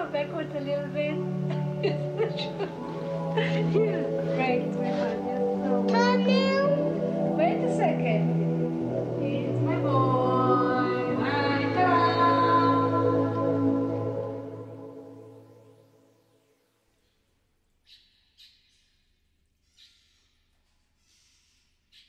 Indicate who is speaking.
Speaker 1: go backwards a little bit. Yeah, right, it's very hard. Yeah. So.